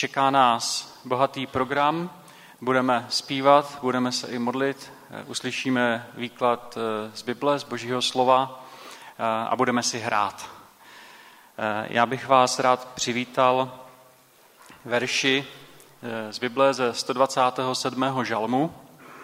Čeká nás bohatý program, budeme zpívat, budeme se i modlit, uslyšíme výklad z Bible, z Božího slova a budeme si hrát. Já bych vás rád přivítal verši z Bible ze 127. žalmu,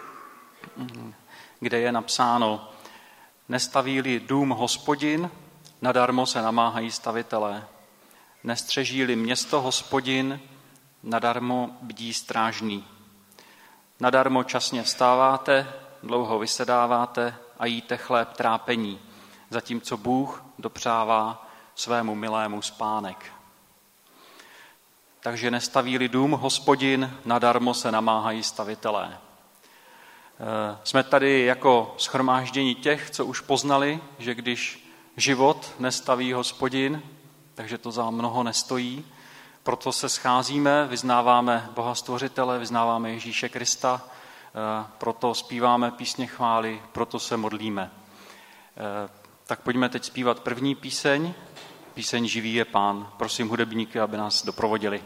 kde je napsáno: Nestaví-li dům Hospodin, nadarmo se namáhají stavitelé. Nestřeží-li město Hospodin, nadarmo bdí strážný. Nadarmo časně vstáváte, dlouho vysedáváte a jíte chléb trápení, zatímco Bůh dopřává svému milému spánek. Takže nestaví-li dům Hospodin, nadarmo se namáhají stavitelé. Jsme tady jako shromáždění těch, co už poznali, že když život nestaví Hospodin, takže to za mnoho nestojí. Proto se scházíme, vyznáváme Boha Stvořitele, vyznáváme Ježíše Krista, proto zpíváme písně chvály, proto se modlíme. Tak pojďme teď zpívat první píseň, píseň Živý je Pán. Prosím hudebníky, aby nás doprovodili.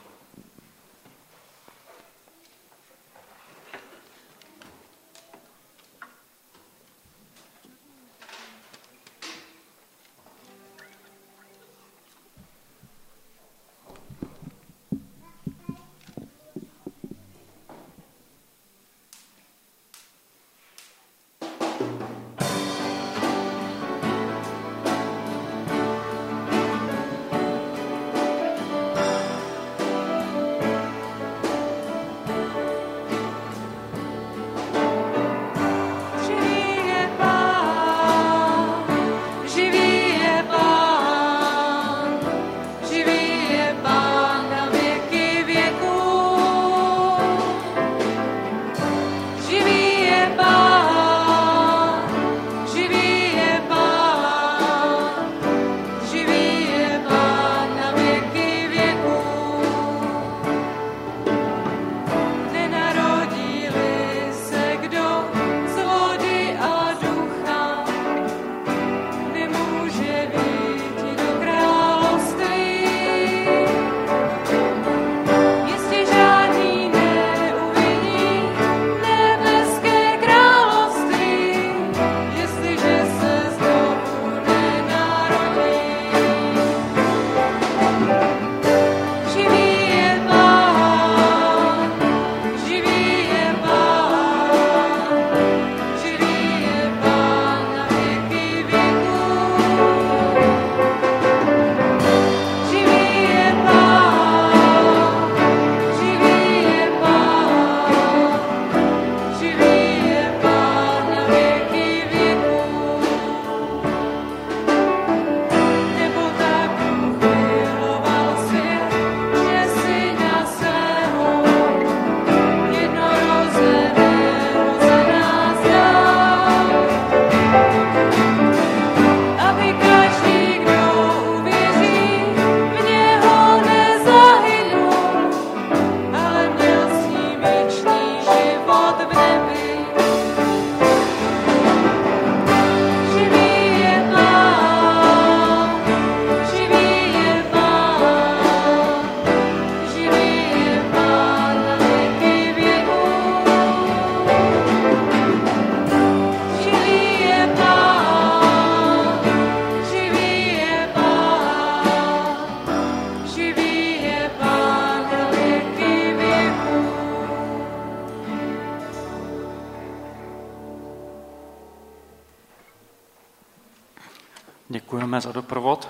Děkujeme za doprovod.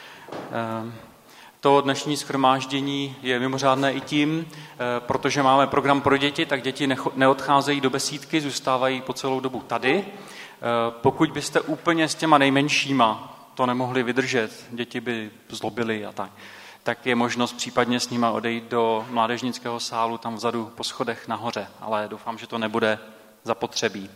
To dnešní shromáždění je mimořádné i tím, protože máme program pro děti, tak děti neodcházejí do besídky, zůstávají po celou dobu tady. Pokud byste úplně s těma nejmenšíma to nemohli vydržet, děti by zlobily a tak je možnost případně s nima odejít do mládežnického sálu tam vzadu po schodech nahoře, ale doufám, že to nebude zapotřebí.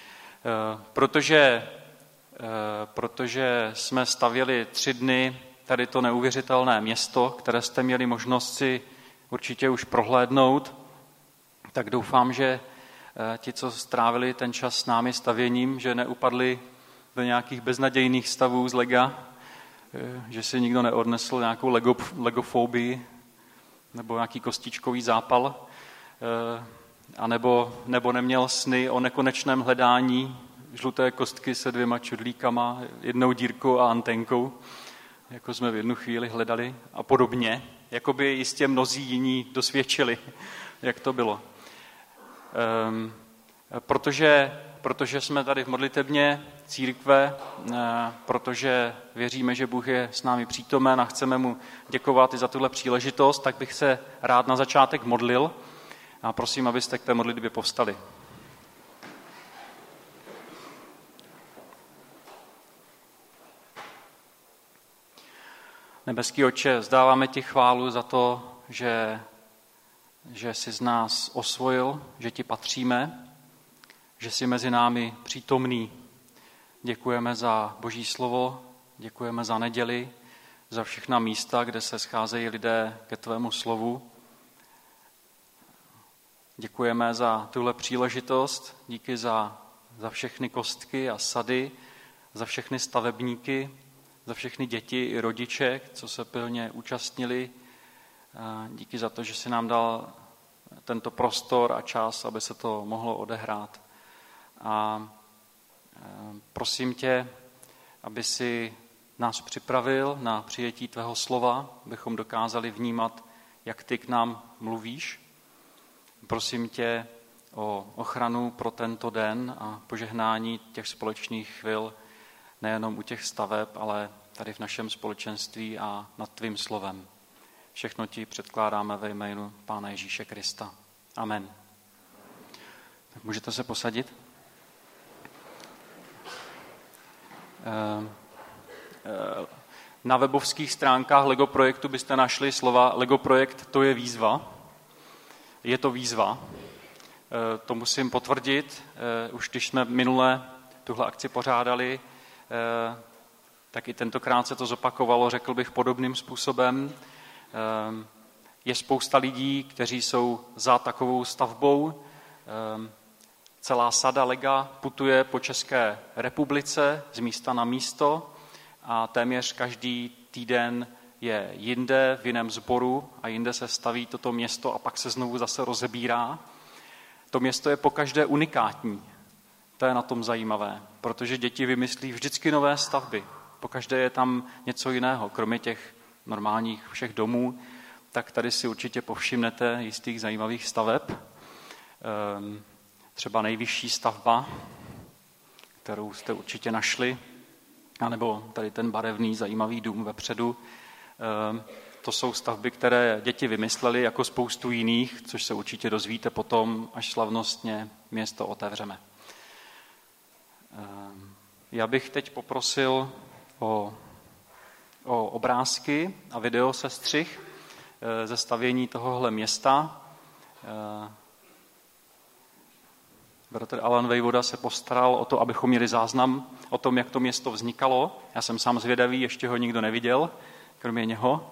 Protože jsme stavěli 3 dny tady to neuvěřitelné město, které jste měli možnost si určitě už prohlédnout, tak doufám, že ti, co strávili ten čas s námi stavěním, že neupadli do nějakých beznadějných stavů z lega, že si nikdo neodnesl nějakou legofobii nebo nějaký kostičkový zápal, nebo neměl sny o nekonečném hledání žluté kostky se 2 čudlíkama, 1 dírkou a antenkou, jako jsme v jednu chvíli hledali a podobně, jako by jistě mnozí jiní dosvědčili, jak to bylo. Protože jsme tady v modlitebně církve, protože věříme, že Bůh je s námi přítomen a chceme mu děkovat i za tuhle příležitost, tak bych se rád na začátek modlil a prosím, abyste k té modlitbě povstali. Nebeský Otče, vzdáváme ti chválu za to, že jsi z nás osvojil, že ti patříme, že jsi mezi námi přítomný. Děkujeme za Boží slovo, děkujeme za neděli, za všechna místa, kde se scházejí lidé ke tvému slovu. Děkujeme za tuhle příležitost, díky za všechny kostky a sady, za všechny stavebníky, za všechny děti i rodiče, co se pilně účastnili. Díky za to, že jsi nám dal tento prostor a čas, aby se to mohlo odehrát. A prosím tě, aby si nás připravil na přijetí tvého slova, abychom dokázali vnímat, jak ty k nám mluvíš. Prosím tě o ochranu pro tento den a požehnání těch společných chvil, nejenom u těch staveb, ale tady v našem společenství a nad tvým slovem. Všechno ti předkládáme ve jménu Pána Ježíše Krista. Amen. Tak můžete se posadit. Na webovských stránkách Lego projektu byste našli slova Lego projekt, to je výzva. Je to výzva. To musím potvrdit. Už když jsme minule tuhle akci pořádali, tak i tentokrát se to zopakovalo, řekl bych, podobným způsobem. Je spousta lidí, kteří jsou za takovou stavbou. Celá sada lega putuje po České republice z místa na místo a téměř každý týden je jinde, v jiném sboru a jinde se staví toto město a pak se znovu zase rozebírá. To město je pokaždé unikátní. To je na tom zajímavé, protože děti vymyslí vždycky nové stavby. Pokaždé je tam něco jiného, kromě těch normálních všech domů, tak tady si určitě povšimnete jistých zajímavých staveb. Třeba nejvyšší stavba, kterou jste určitě našli, anebo tady ten barevný zajímavý dům vepředu. To jsou stavby, které děti vymysleli jako spoustu jiných, což se určitě dozvíte potom, až slavnostně město otevřeme. Já bych teď poprosil o obrázky a videosestřih ze stavění tohohle města. Bratr Alan Vejvoda se postaral o to, abychom měli záznam o tom, jak to město vznikalo. Já jsem sám zvědavý, ještě ho nikdo neviděl, kromě něho.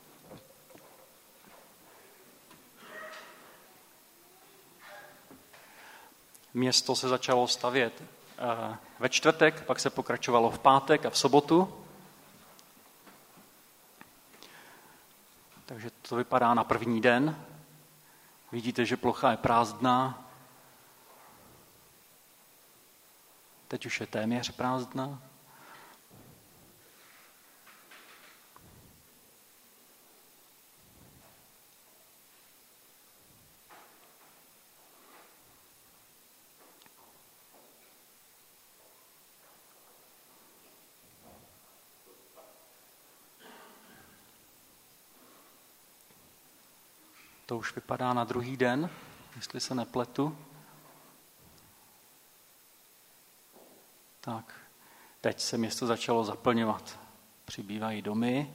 Město se začalo stavět ve čtvrtek, pak se pokračovalo v pátek a v sobotu. Takže to vypadá na první den. Vidíte, že plocha je prázdná. Teď už je téměř prázdná. To už vypadá na druhý den, jestli se nepletu. Tak, teď se město začalo zaplňovat. Přibývají domy.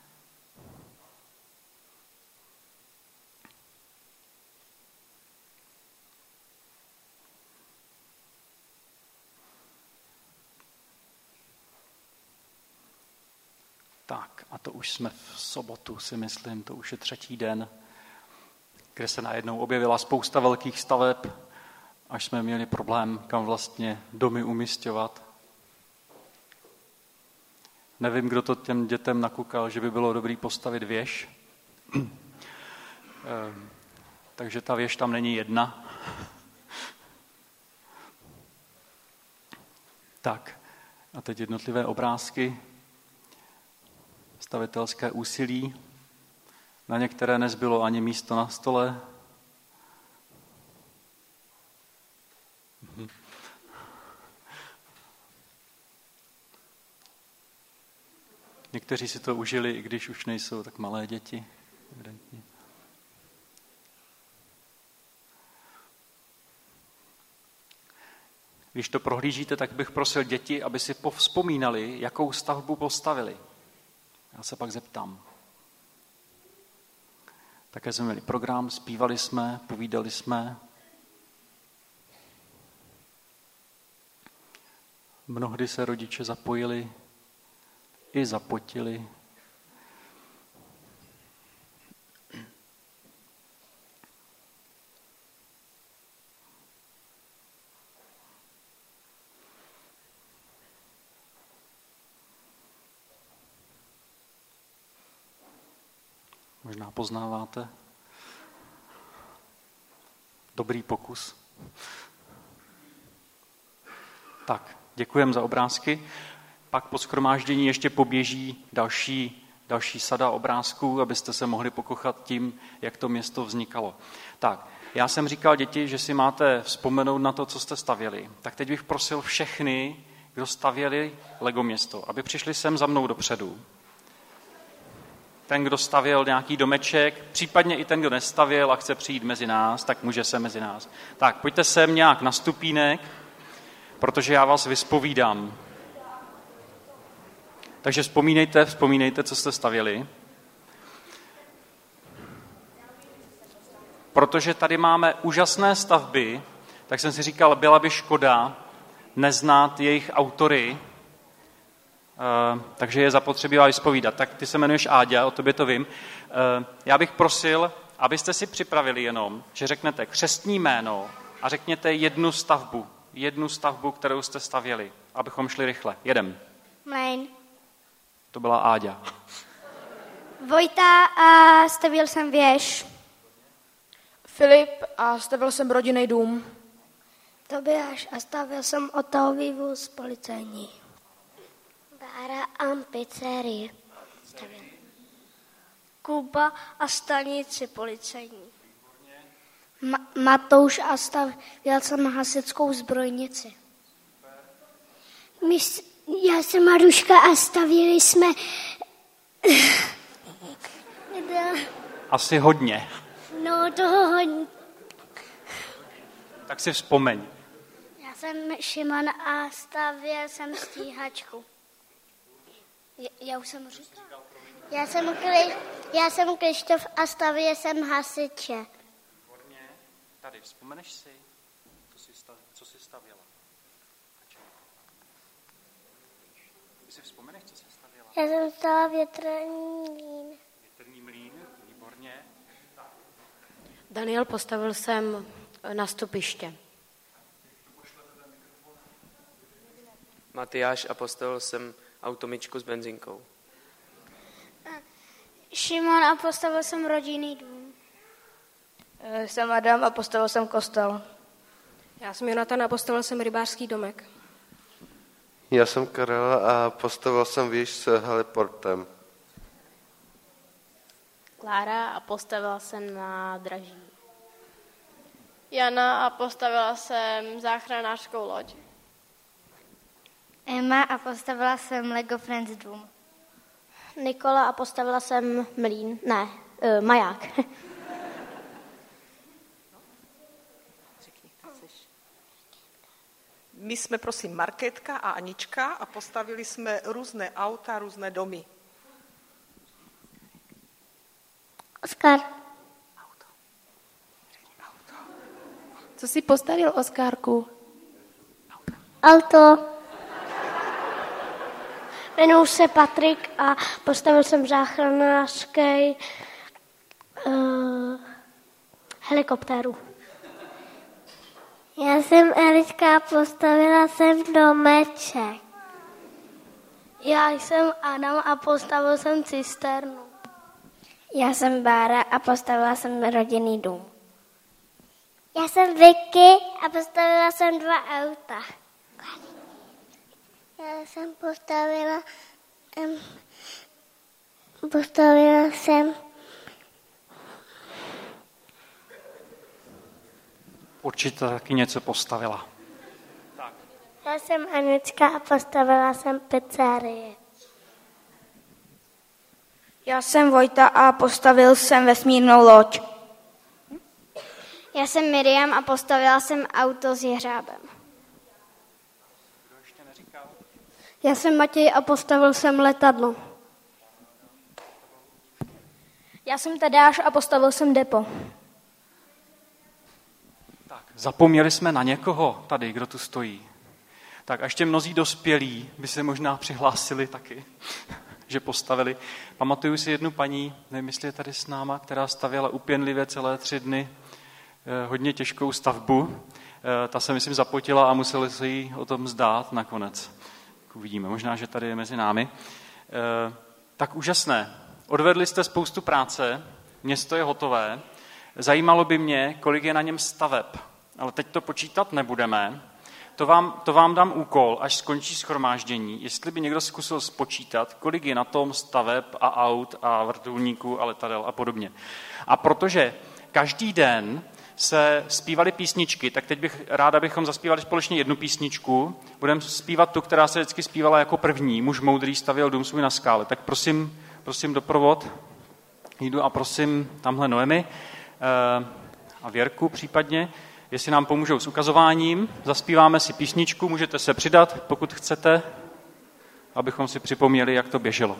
Tak, a to už jsme v sobotu, si myslím, to už je třetí den, kde se najednou objevila spousta velkých staveb, až jsme měli problém, kam vlastně domy umisťovat. Nevím, kdo to těm dětem nakukal, že by bylo dobrý postavit věž. Takže ta věž tam není jedna. Tak, a teď jednotlivé obrázky, stavitelské úsilí. Na některé nezbylo ani místo na stole. Někteří si to užili, i když už nejsou tak malé děti. Evidentně. Když to prohlížíte, tak bych prosil děti, aby si povzpomínali, jakou stavbu postavili. Já se pak zeptám. Také jsme měli program, zpívali jsme, povídali jsme. Mnohdy se rodiče zapojili i zapotili. Možná poznáváte. Dobrý pokus. Tak, děkujeme za obrázky. Pak po shromáždění ještě poběží další sada obrázků, abyste se mohli pokochat tím, jak to město vznikalo. Tak, já jsem říkal děti, že si máte vzpomenout na to, co jste stavěli. Tak teď bych prosil všechny, kdo stavěli Lego město, aby přišli sem za mnou dopředu. Ten, kdo stavěl nějaký domeček, případně i ten, kdo nestavěl a chce přijít mezi nás, tak může se mezi nás. Tak, pojďte sem nějak na stupínek, protože já vás vyspovídám. Takže vzpomínejte, co jste stavěli. Protože tady máme úžasné stavby, tak jsem si říkal, byla by škoda neznát jejich autory, takže je zapotřebí vás vyspovídat. Tak ty se jmenuješ Áďa, o tobě to vím. Já bych prosil, abyste si připravili jenom, že řeknete křestní jméno a řekněte jednu stavbu, kterou jste stavěli, abychom šli rychle. Jedem. Mlejn. To byla Áďa. Vojta a stavěl jsem věž. Filip a stavěl jsem rodinný dům. Tobiáš a stavěl jsem hotový vůz policejní. Bára a pizzerii. Kuba a stanici policejní. Matouš a stavěl jsem hasickou zbrojnici. Já jsem Maruška a stavěli jsme... Asi hodně. No, toho hodně. Tak si vzpomeň. Já jsem Šimon a stavěl jsem stíhačku. Já už jsem říkal. Já jsem Krištof a stavěl jsem hasiče. Výborně. Tady, vzpomeneš si, co jsi stavěla? Ty si vzpomeneš, co jsi stavěla? Já jsem stala větrný mlýn. Větrný mlýn, výborně. Daniel, postavil jsem nastupiště. Matyáš a postavil jsem automyčku s benzínkou. Šimon a postavil jsem rodinný dům. Jsem Adam a postavil jsem kostel. Já jsem Jonatan a postavil jsem rybářský domek. Já jsem Karel a postavil jsem věž s heliportem. Klára a postavila jsem nádraží. Jana a postavila jsem záchranářskou loď. Emma a postavila jsem Lego Friends dům. Nikola a postavila jsem mlýn, maják. My jsme, prosím, Markétka a Anička a postavili jsme různé auta, různé domy. Oskar. Co jsi postavil, Oskárku? Auto. Jmenuji se Patrik a postavil jsem záchranářský helikoptéru. Já jsem Eliška a postavila jsem domeček. Já jsem Adam a postavil jsem cisternu. Já jsem Bára a postavila jsem rodinný dům. Já jsem Vicky a postavila jsem 2 auta. Já jsem postavila jsem Určitě taky něco postavila. Já jsem Anička a postavila jsem pizzerii. Já jsem Vojta a postavil jsem vesmírnou loď. Já jsem Miriam a postavila jsem auto s jeřábem. Já jsem Matěj a postavil jsem letadlo. Já jsem Tadáš a postavil jsem depo. Tak, zapomněli jsme na někoho tady, kdo tu stojí. Tak a ještě mnozí dospělí by se možná přihlásili taky, že postavili. Pamatuju si jednu paní, nevím, jestli je tady s náma, která stavěla upěnlivě celé 3 dny hodně těžkou stavbu. Ta se, myslím, zapotila a museli se jí o tom zdát nakonec. Uvidíme, možná, že tady je mezi námi. Tak úžasné. Odvedli jste spoustu práce, město je hotové. Zajímalo by mě, kolik je na něm staveb, ale teď to počítat nebudeme. To vám dám úkol, až skončí shromáždění, jestli by někdo zkusil spočítat, kolik je na tom staveb a aut a vrtulníků a letadel a podobně. A protože každý den se zpívaly písničky, tak teď bych rád, abychom zaspívali společně jednu písničku. Budeme zpívat tu, která se vždycky zpívala jako první. Muž moudrý stavěl dům svůj na skále. Tak prosím doprovod. Jdu a prosím tamhle Noemi a Věrku případně, jestli nám pomůžou s ukazováním. Zaspíváme si písničku, můžete se přidat, pokud chcete, abychom si připomněli, jak to běželo.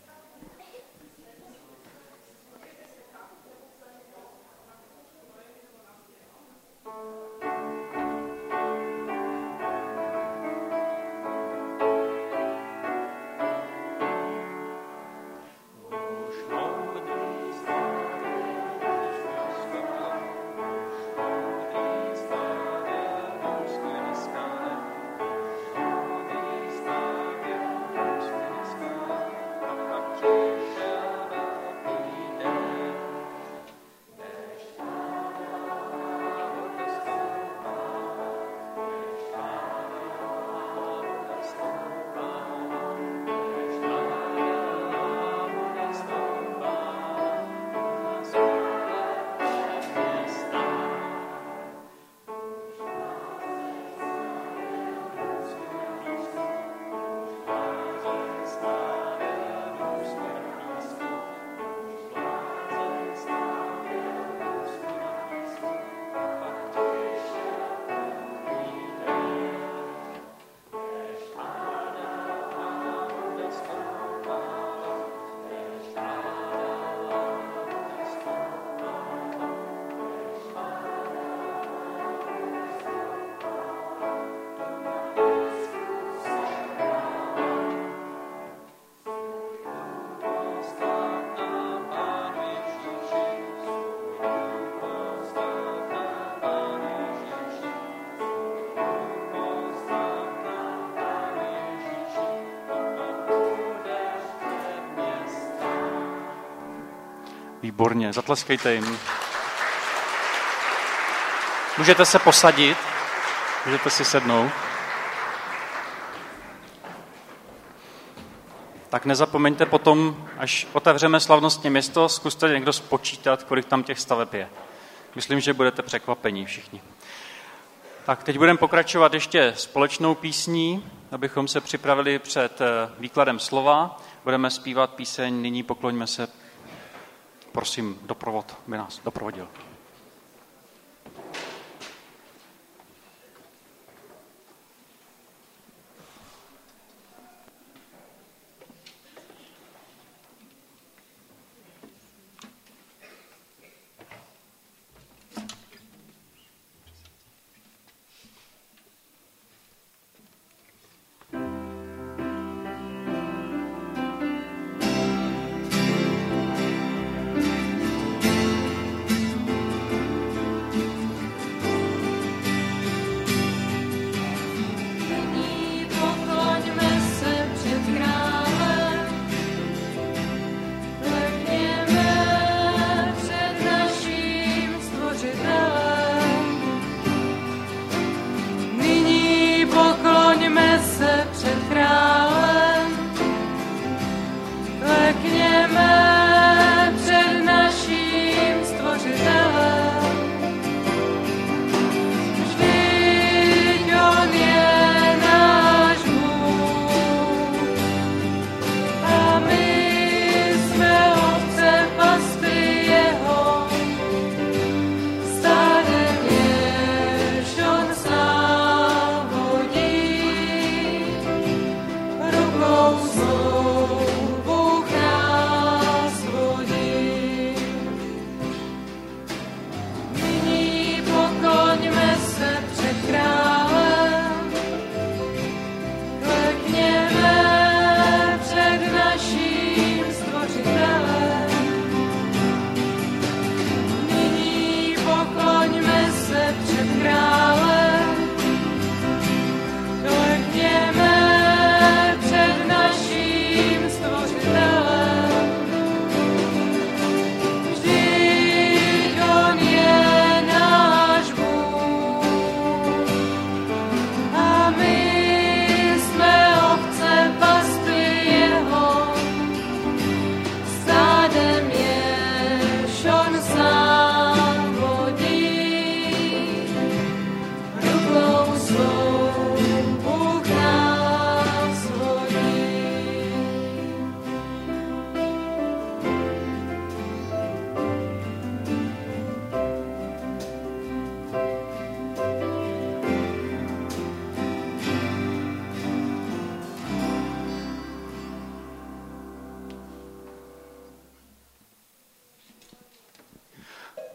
Výborně, zatleskejte jim. Můžete se posadit, můžete si sednout. Tak nezapomeňte potom, až otevřeme slavnostně město, zkuste někdo spočítat, kolik tam těch staveb je. Myslím, že budete překvapení všichni. Tak teď budeme pokračovat ještě společnou písní, abychom se připravili před výkladem slova. Budeme zpívat píseň Nyní pokloňme se. Prosím, doprovod by nás doprovodil.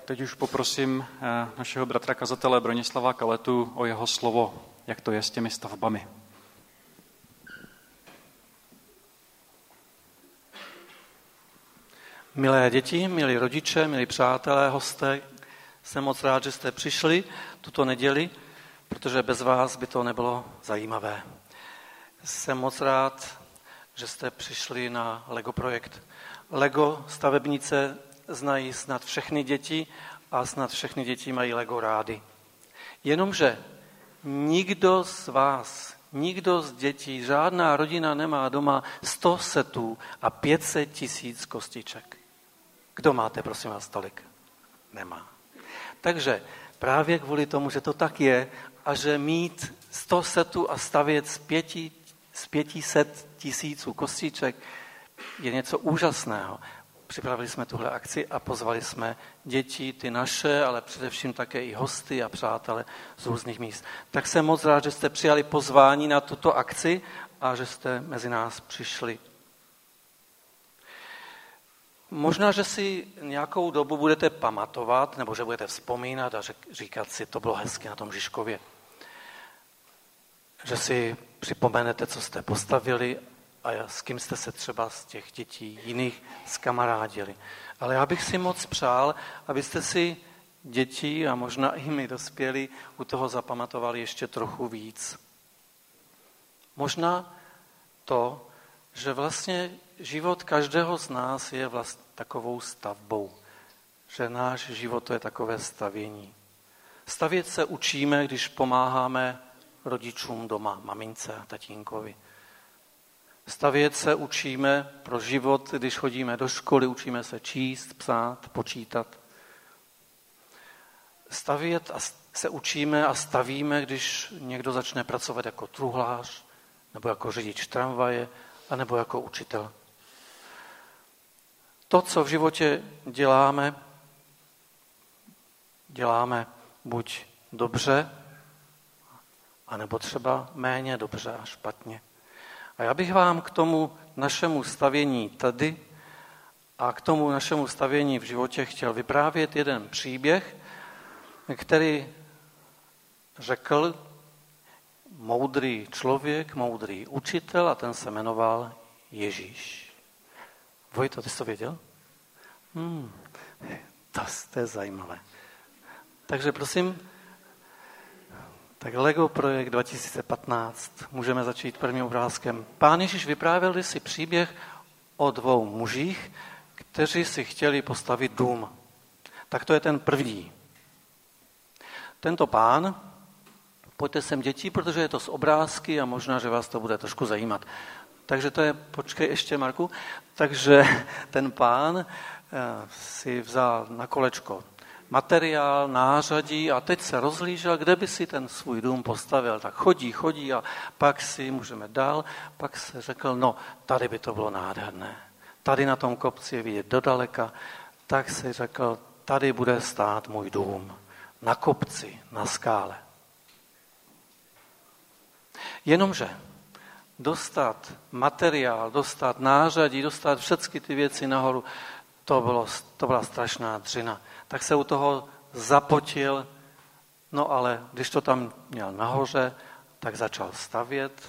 teď už poprosím našeho bratra kazatele Bronislava Kaletu o jeho slovo, jak to je s těmi stavbami. Milé děti, milí rodiče, milí přátelé, hosté, jsem moc rád, že jste přišli tuto neděli, protože bez vás by to nebylo zajímavé. Jsem moc rád, že jste přišli na Lego projekt. Lego stavebnice znají snad všechny děti a snad všechny děti mají Lego rády. Jenomže nikdo z vás, nikdo z dětí, žádná rodina nemá doma 100 setů a 500 000 kostiček. Kdo máte, prosím vás, tolik? Nemá. Takže právě kvůli tomu, že to tak je a že mít 100 setů a stavět z 500 000 kostiček je něco úžasného. Připravili jsme tuhle akci a pozvali jsme děti, ty naše, ale především také i hosty a přátelé z různých míst. Tak jsem moc rád, že jste přijali pozvání na tuto akci a že jste mezi nás přišli. Možná, že si nějakou dobu budete pamatovat, nebo že budete vzpomínat a říkat si, to bylo hezky na tom Žižkově. Že si připomenete, co jste postavili a s kým jste se třeba z těch dětí jiných zkamarádili. Ale já bych si moc přál, abyste si děti a možná i my dospělí u toho zapamatovali ještě trochu víc. Možná to, že vlastně život každého z nás je vlastně takovou stavbou. Že náš život to je takové stavění. Stavět se učíme, když pomáháme rodičům doma, mamince a tatínkovi. Stavět se učíme pro život, když chodíme do školy, učíme se číst, psát, počítat. Stavět se učíme a stavíme, když někdo začne pracovat jako truhlář, nebo jako řidič tramvaje, anebo jako učitel. To, co v životě děláme buď dobře, anebo třeba méně dobře a špatně. A já bych vám k tomu našemu stavění tady a k tomu našemu stavění v životě chtěl vyprávět jeden příběh, který řekl moudrý člověk, moudrý učitel a ten se jmenoval Ježíš. Vojto, ty jsi to věděl? To je zajímavé. Takže prosím, tak Lego projekt 2015. Můžeme začít prvním obrázkem. Pán Ježíš vyprávěl si příběh o 2 mužích, kteří si chtěli postavit dům. Tak to je ten první. Tento pán, pojďte sem děti, protože je to z obrázky a možná, že vás to bude trošku zajímat. Takže to je, počkej ještě Marku, takže ten pán si vzal na kolečko materiál, nářadí a teď se rozhlížel, kde by si ten svůj dům postavil. Tak chodí a pak si můžeme dál, pak se řekl, no tady by to bylo nádherné. Tady na tom kopci je vidět dodaleka, tak si řekl, tady bude stát můj dům. Na kopci, na skále. Jenomže dostat materiál, dostat nářadí, dostat všechny ty věci nahoru, to byla strašná dřina. Tak se u toho zapotil, no ale když to tam měl nahoře, tak začal stavět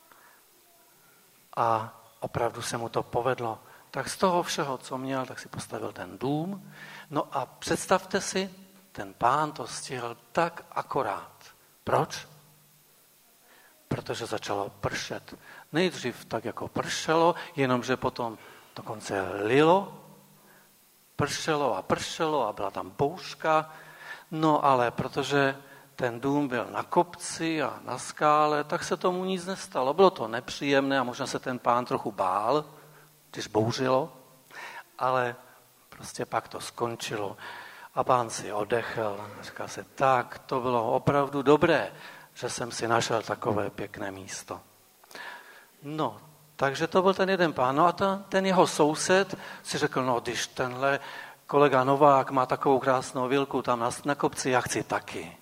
a opravdu se mu to povedlo. Tak z toho všeho, co měl, tak si postavil ten dům. No a představte si, ten pán to stihl tak akorát. Proč? Protože začalo pršet. Nejdřív tak jako pršelo, jenomže potom dokonce lilo, pršelo a byla tam bouřka. No ale protože ten dům byl na kopci a na skále, tak se tomu nic nestalo. Bylo to nepříjemné a možná se ten pán trochu bál, když bouřilo, ale prostě pak to skončilo. A pán si oddechl a říkal se, tak to bylo opravdu dobré, že jsem si našel takové pěkné místo. No, takže to byl ten jeden pán. No a ten jeho soused si řekl, no když tenhle kolega Novák má takovou krásnou vilku tam na kopci, já chci taky.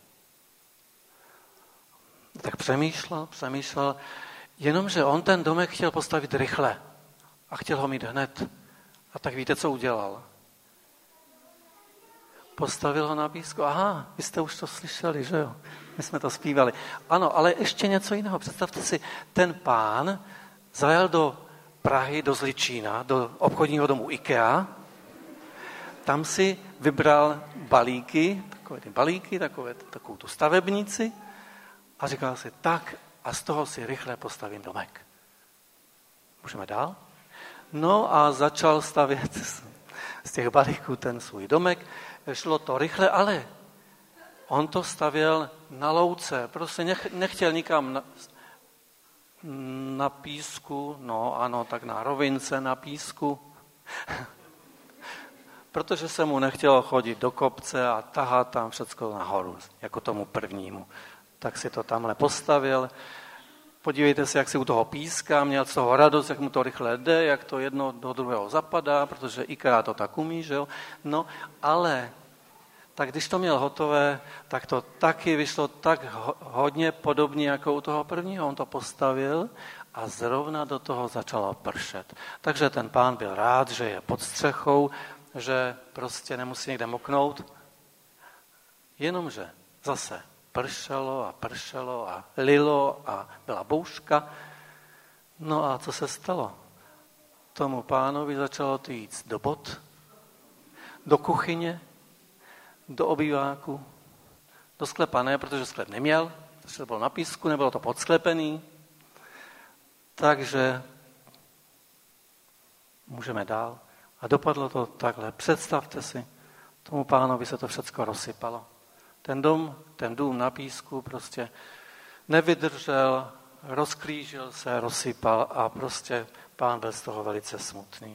Tak přemýšlel, jenomže on ten domek chtěl postavit rychle a chtěl ho mít hned. A tak víte, co udělal? Postavil ho na písku. Aha, vy jste už to slyšeli, že jo? My jsme to zpívali. Ano, ale ještě něco jiného. Představte si, ten pán zajel do Prahy, do Zličína, do obchodního domu IKEA. Tam si vybral balíky, takovou tu stavebnici a říkal si, tak a z toho si rychle postavím domek. Můžeme dál? No a začal stavět z těch balíků ten svůj domek. Šlo to rychle, ale on to stavěl na louce. Prostě nechtěl nikam na písku, no ano, tak na rovince na písku. Protože se mu nechtělo chodit do kopce a tahat tam všecko nahoru, jako tomu prvnímu. Tak si to tamhle postavil. Podívejte se, jak si u toho píská, měl z toho radost, jak mu to rychle jde, jak to jedno do druhého zapadá, protože IKEA to tak umí, že jo. No, ale tak když to měl hotové, tak to taky vyšlo tak hodně podobně jako u toho prvního. On to postavil a zrovna do toho začalo pršet. Takže ten pán byl rád, že je pod střechou, že prostě nemusí někde moknout. Jenomže zase pršelo a lilo a byla bouřka. No a co se stalo? Tomu pánovi začalo to jít do bod, do kuchyně, do obýváku, do sklepa ne, protože sklep neměl, protože to bylo na písku, nebylo to podsklepený. Takže můžeme dál. A dopadlo to takhle. Představte si, tomu pánovi se to všecko rozsypalo. Ten dům na písku prostě nevydržel, rozklížil se, rozsypal a prostě pán byl z toho velice smutný.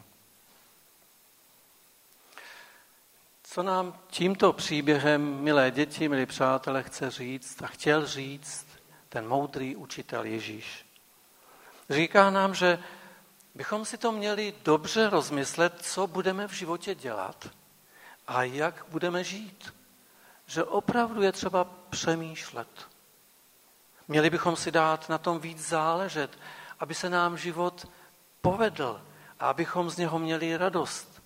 Co nám tímto příběhem, milé děti, milí přátelé, chce říct a chtěl říct ten moudrý učitel Ježíš? Říká nám, že bychom si to měli dobře rozmyslet, co budeme v životě dělat a jak budeme žít. Že opravdu je třeba přemýšlet. Měli bychom si dát na tom víc záležet, aby se nám život povedl a abychom z něho měli radost.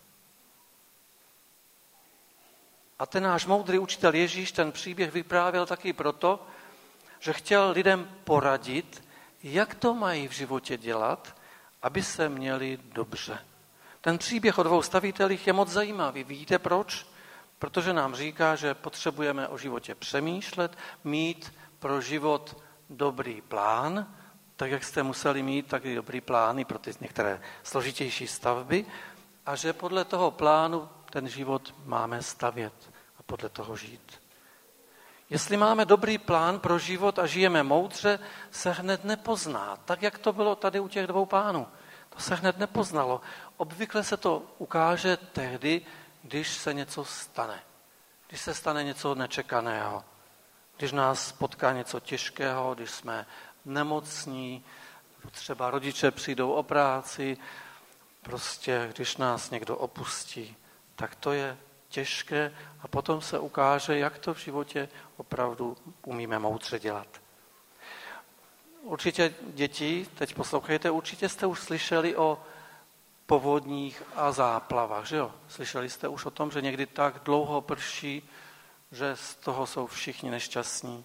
A ten náš moudrý učitel Ježíš ten příběh vyprávěl taky proto, že chtěl lidem poradit, jak to mají v životě dělat, aby se měli dobře. Ten příběh o dvou stavitelích je moc zajímavý. Víte proč? Protože nám říká, že potřebujeme o životě přemýšlet, mít pro život dobrý plán, tak jak jste museli mít taky dobrý plány pro ty některé složitější stavby, a že podle toho plánu ten život máme stavět a podle toho žít. Jestli máme dobrý plán pro život a žijeme moudře, se hned nepozná, tak jak to bylo tady u těch dvou pánů. To se hned nepoznalo. Obvykle se to ukáže tehdy, když se něco stane. Když se stane něco nečekaného. Když nás potká něco těžkého, když jsme nemocní, třeba rodiče přijdou o práci, prostě když nás někdo opustí, tak to je těžké a potom se ukáže, jak to v životě opravdu umíme moudře dělat. Určitě děti, teď poslouchejte, určitě jste už slyšeli o povodních a záplavách, že jo? Slyšeli jste už o tom, že někdy tak dlouho prší, že z toho jsou všichni nešťastní.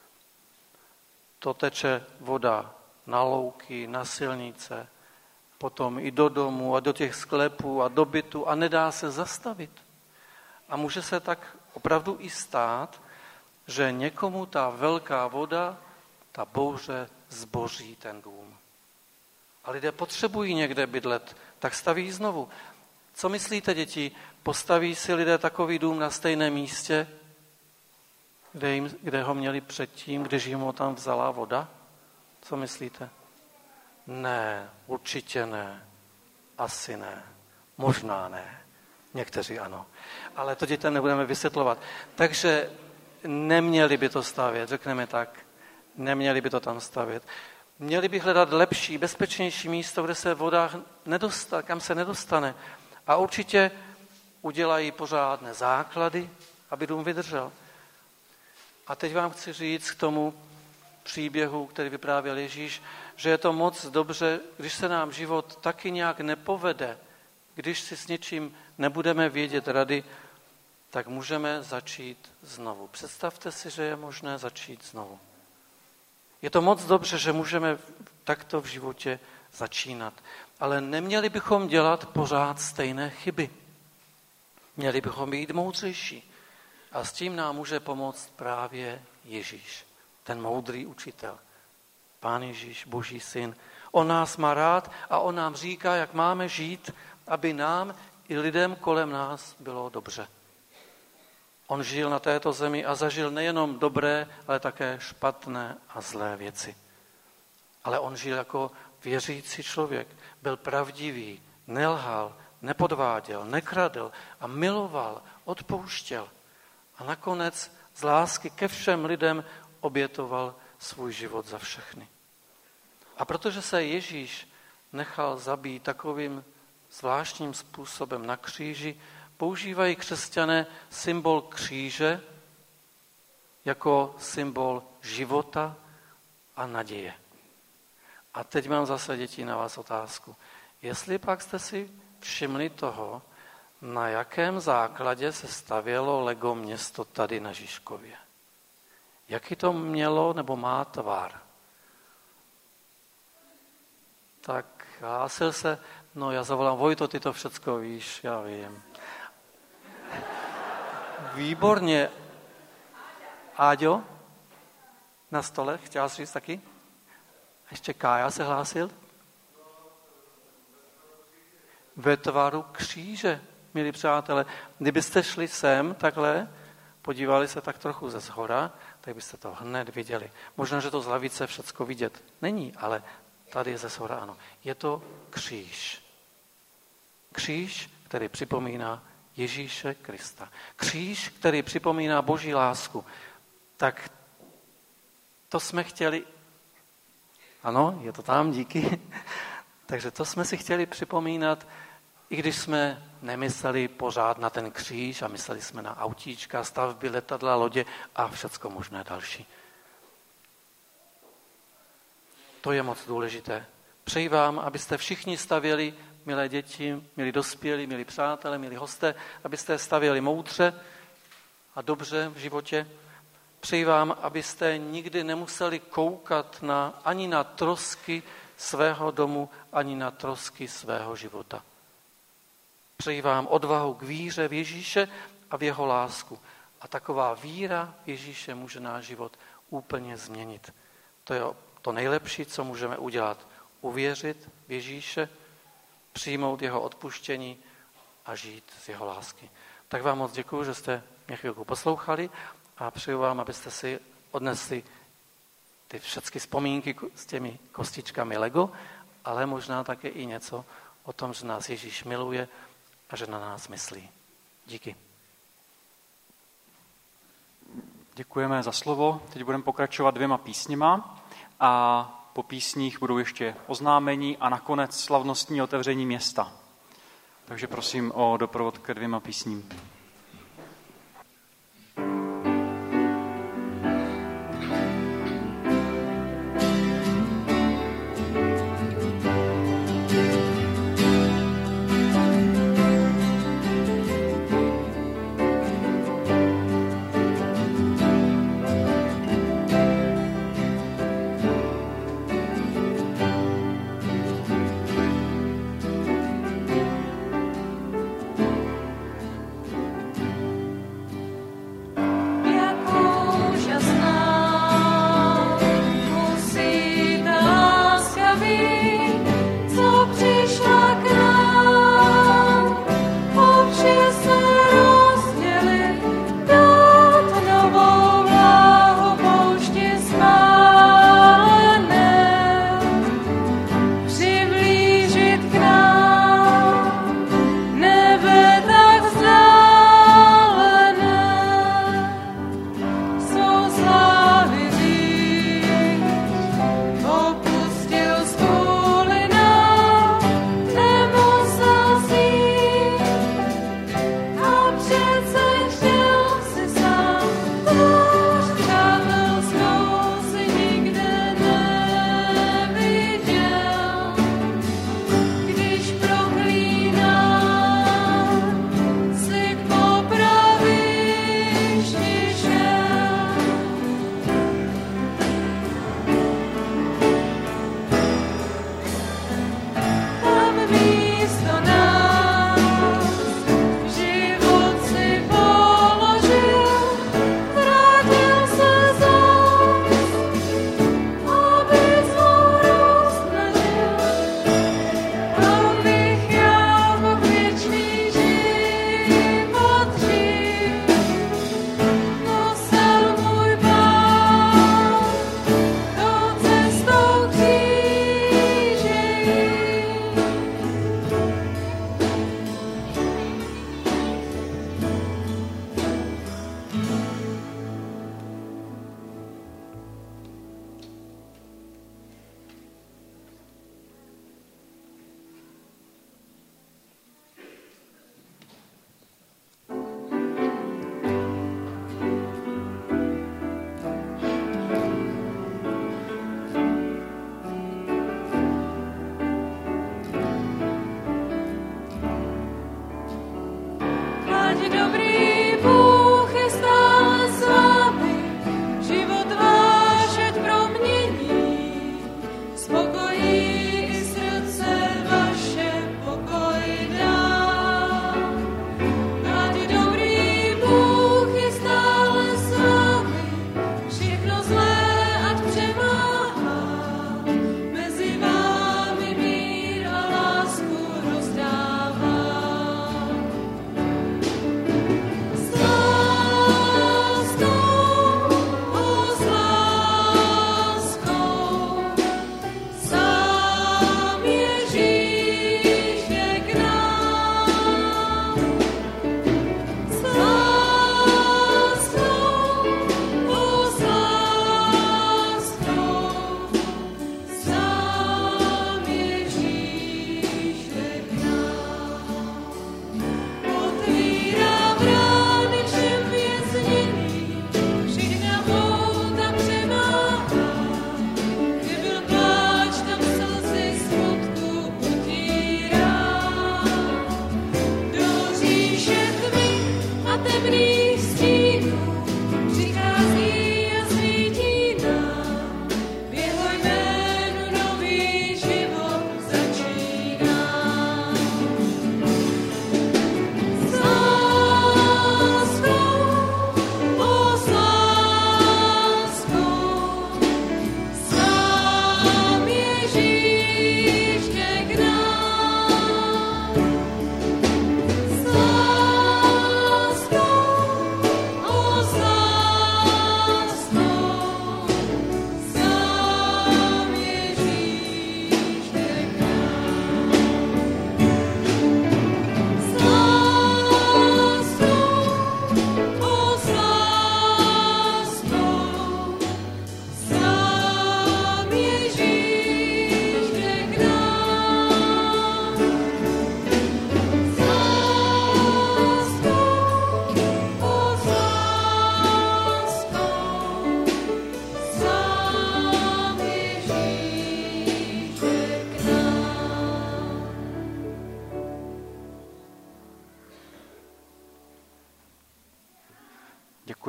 To teče voda na louky, na silnice, potom i do domu a do těch sklepů a do bytu a nedá se zastavit. A může se tak opravdu i stát, že někomu ta velká voda, ta bouře zboří ten dům. A lidé potřebují někde bydlet, tak staví znovu. Co myslíte, děti? Postaví si lidé takový dům na stejném místě, kde ho měli předtím, když jim ho tam vzala voda? Co myslíte? Ne, určitě ne. Asi ne. Možná ne. Někteří ano. Ale to dětem nebudeme vysvětlovat. Takže neměli by to stavět, řekneme tak. Neměli by to tam stavět. Měli by hledat lepší, bezpečnější místo, kde se voda nedostane, kam se nedostane. A určitě udělají pořádné základy, aby dům vydržel. A teď vám chci říct k tomu příběhu, který vyprávěl Ježíš, že je to moc dobře, když se nám život taky nějak nepovede, když si s něčím nebudeme vědět rady, tak můžeme začít znovu. Představte si, že je možné začít znovu. Je to moc dobře, že můžeme takto v životě začínat, ale neměli bychom dělat pořád stejné chyby. Měli bychom být moudřejší. A s tím nám může pomoct právě Ježíš, ten moudrý učitel. Pán Ježíš, Boží syn. On nás má rád a on nám říká, jak máme žít, aby nám i lidem kolem nás bylo dobře. On žil na této zemi a zažil nejenom dobré, ale také špatné a zlé věci. Ale on žil jako věřící člověk, byl pravdivý, nelhal, nepodváděl, nekradl a miloval, odpouštěl. A nakonec z lásky ke všem lidem obětoval svůj život za všechny. A protože se Ježíš nechal zabít takovým zvláštním způsobem na kříži, používají křesťané symbol kříže jako symbol života a naděje. A teď mám zase, děti, na vás otázku. Jestli pak jste si všimli toho, na jakém základě se stavělo Lego město tady na Žižkově? Jaký to mělo nebo má tvar? Tak hlásil se, no já zavolám, Vojto, ty to všecko víš, já vím. Výborně. Áďo? Na stole, chtěla jsi říct taky? Ještě Kája se hlásil? Ve tvaru kříže, milí přátelé. Kdybyste šli sem takhle, podívali se tak trochu ze shora, tak byste to hned viděli. Možná, že to z lavice všecko vidět není, ale tady ze shora ano. Je to kříž. Kříž, který připomíná Ježíše Krista. Kříž, který připomíná Boží lásku. Tak to jsme chtěli... Ano, je to tam, díky. Takže to jsme si chtěli připomínat, i když jsme nemysleli pořád na ten kříž a mysleli jsme na autíčka, stavby, letadla, lodě a všecko možné další. To je moc důležité. Přeji vám, abyste všichni stavěli, milé děti, milí dospělí, milí přátelé, milí hosté, abyste stavěli moudře a dobře v životě. Přeji vám, abyste nikdy nemuseli koukat ani na trosky svého domu, ani na trosky svého života. Přeji vám odvahu k víře v Ježíše a v jeho lásku. A taková víra v Ježíše může náš život úplně změnit. To je to nejlepší, co můžeme udělat. Uvěřit v Ježíše, přijmout jeho odpuštění a žít z jeho lásky. Tak vám moc děkuju, že jste mě chvilku poslouchali a přeju vám, abyste si odnesli ty všechny vzpomínky s těmi kostičkami Lego, ale možná také i něco o tom, že nás Ježíš miluje a že na nás myslí. Díky. Děkujeme za slovo. Teď budeme pokračovat 2 písněma a po písních budou ještě oznámení a nakonec slavnostní otevření města. Takže prosím o doprovod ke 2 písním.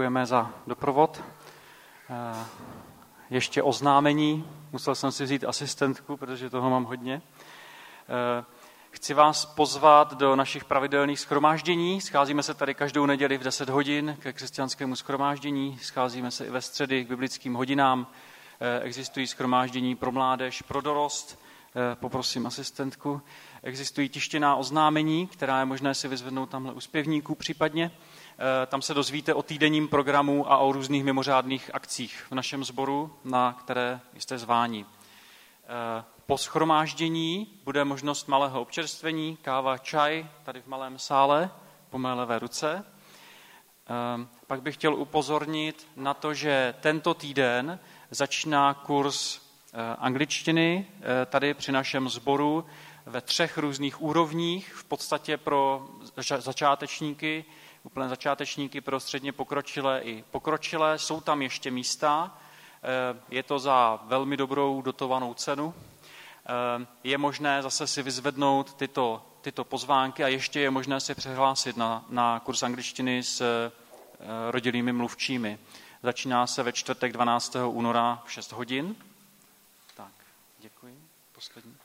děkujeme za doprovod. Ještě oznámení. Musel jsem si vzít asistentku, protože toho mám hodně. Chci vás pozvat do našich pravidelných shromáždění. Scházíme se tady každou neděli v 10 hodin ke křesťanskému shromáždění. Scházíme se i ve středy k biblickým hodinám. Existují shromáždění pro mládež, pro dorost. Poprosím asistentku. Existují tištěná oznámení, která je možné si vyzvednout tamhle u zpěvníků případně. Tam se dozvíte o týdenním programu a o různých mimořádných akcích v našem sboru, na které jste zváni. Po shromáždění bude možnost malého občerstvení, káva, čaj, tady v malém sále, po mé levé ruce. Pak bych chtěl upozornit na to, že tento týden začíná kurz angličtiny tady při našem sboru ve 3 různých úrovních, v podstatě pro začátečníky, úplné začátečníky, pro středně pokročilé i pokročilé. Jsou tam ještě místa, je to za velmi dobrou dotovanou cenu. Je možné zase si vyzvednout tyto pozvánky a ještě je možné se přihlásit na kurz angličtiny s rodilými mluvčími. Začíná se ve čtvrtek 12. února v 6 hodin. Tak, děkuji. Poslední.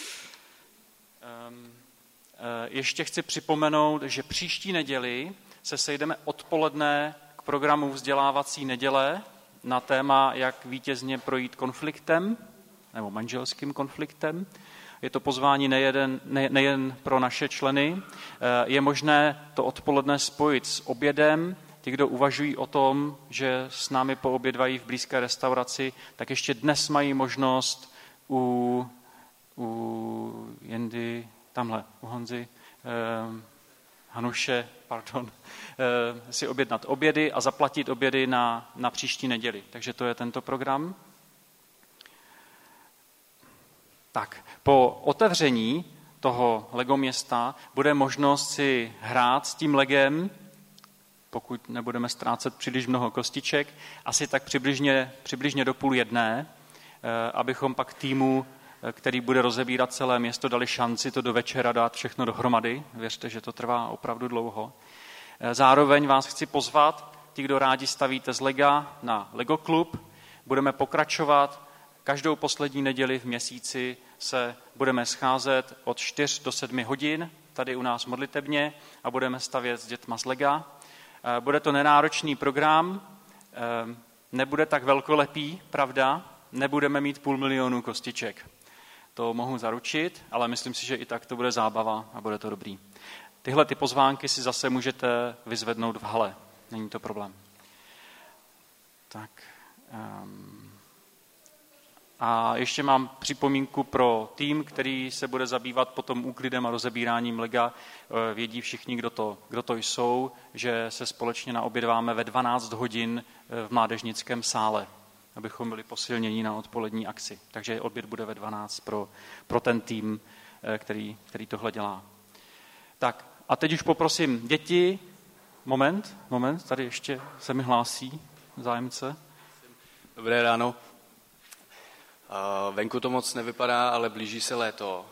Ještě chci připomenout, že příští neděli se sejdeme odpoledne k programu Vzdělávací neděle na téma, jak vítězně projít konfliktem, nebo manželským konfliktem. Je to pozvání nejen pro naše členy. Je možné to odpoledne spojit s obědem. Ti, kdo uvažují o tom, že s námi poobědvají v blízké restauraci, tak ještě dnes mají možnost u Jendy, tamhle, u Honzy, Hanuše, si objednat obědy a zaplatit obědy na příští neděli. Takže to je tento program. Tak, po otevření toho Lego města bude možnost si hrát s tím legem, pokud nebudeme ztrácet příliš mnoho kostiček, asi tak přibližně do 12:30, abychom pak týmu, který bude rozebírat celé město, dali šanci to do večera dát všechno dohromady. Věřte, že to trvá opravdu dlouho. Zároveň vás chci pozvat, ti, kdo rádi stavíte z Lega, na Lego klub. Budeme pokračovat. Každou poslední neděli v měsíci se budeme scházet od 4 do 7 hodin tady u nás modlitebně a budeme stavět s dětma z Lega. Bude to nenáročný program, nebude tak velkolepý, pravda, nebudeme mít 500 000 kostiček. To mohu zaručit, ale myslím si, že i tak to bude zábava a bude to dobrý. Tyhle ty pozvánky si zase můžete vyzvednout v hale, není to problém. Tak. A ještě mám připomínku pro tým, který se bude zabývat potom úklidem a rozebíráním Lega. Vědí všichni, kdo to jsou, že se společně naobědváme ve 12 hodin v mládežnickém sále, abychom byli posilněni na odpolední akci. Takže oběd bude ve 12 pro ten tým, který tohle dělá. Tak a teď už poprosím děti. Moment, tady ještě se mi hlásí zájemce. Dobré ráno. Venku to moc nevypadá, ale blíží se léto.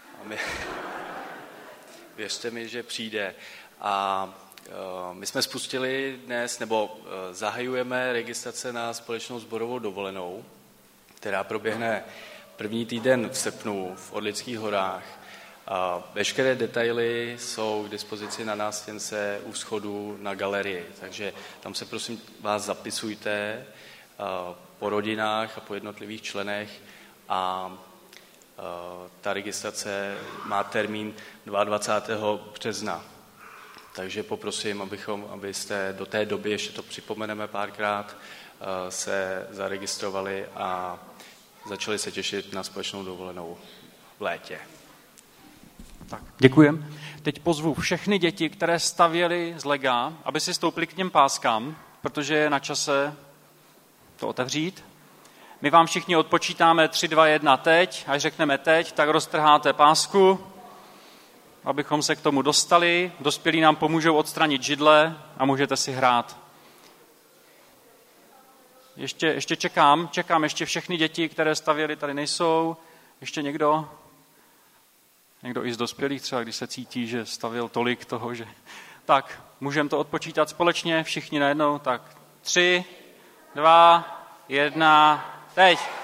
Věřte mi, že přijde. A my jsme spustili dnes, nebo zahajujeme registrace na společnou sborovou dovolenou, která proběhne první týden v srpnu v Orlických horách. Veškeré detaily jsou k dispozici na nástěnce u vchodu na galerii, takže tam se prosím vás zapisujte po rodinách a po jednotlivých členech a ta registrace má termín 22. března. Takže poprosím, abyste do té doby, ještě to připomeneme párkrát, se zaregistrovali a začali se těšit na společnou dovolenou v létě. Tak, děkujem. Teď pozvu všechny děti, které stavěly z Lega, aby si stoupili k těm páskám, protože je na čase to otevřít. My vám všichni odpočítáme 3, 2, 1 teď. Až řekneme teď, tak roztrháte pásku, abychom se k tomu dostali. Dospělí nám pomůžou odstranit židle a můžete si hrát. Ještě čekám ještě všechny děti, které stavěly, tady nejsou. Ještě někdo? Někdo i z dospělých třeba, když se cítí, že stavěl tolik toho, že... Tak, můžeme to odpočítat společně, všichni najednou, tak 3, 2, 1, teď.